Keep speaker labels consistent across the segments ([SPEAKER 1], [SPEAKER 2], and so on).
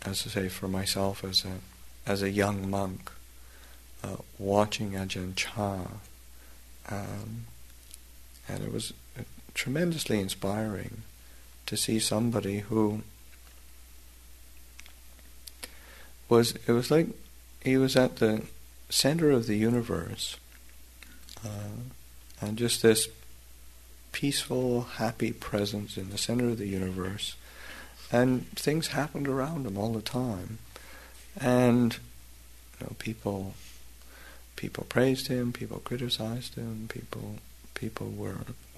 [SPEAKER 1] as I say, for myself as a young monk, watching Ajahn Chah, and it was tremendously inspiring to see somebody who it was like he was at the center of the universe, and just this peaceful, happy presence in the center of the universe, and things happened around him all the time, and people praised him, people criticized him, people were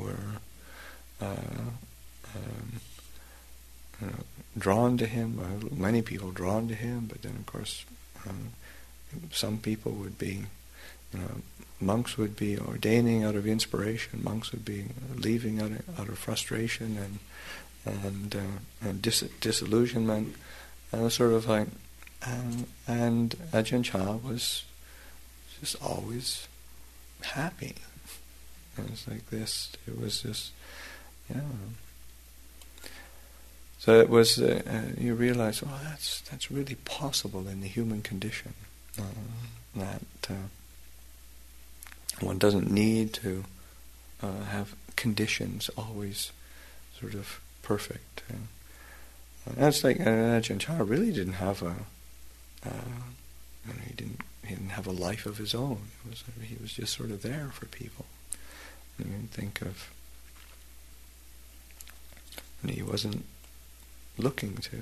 [SPEAKER 1] drawn to him. Many people drawn to him, but then of course some people would be, monks would be ordaining out of inspiration, monks would be leaving out of frustration and disillusionment, and it was sort of like, and Ajahn Chah was just always happy. It was like this. It was just, So it was. You realize, well, that's really possible in the human condition. That one doesn't need to have conditions always sort of perfect. That's like Ajahn Chah really didn't have he didn't have a life of his own. He was just sort of there for people. You can think of, he wasn't looking to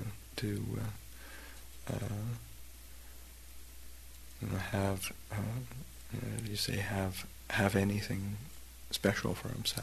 [SPEAKER 1] have have anything special for himself.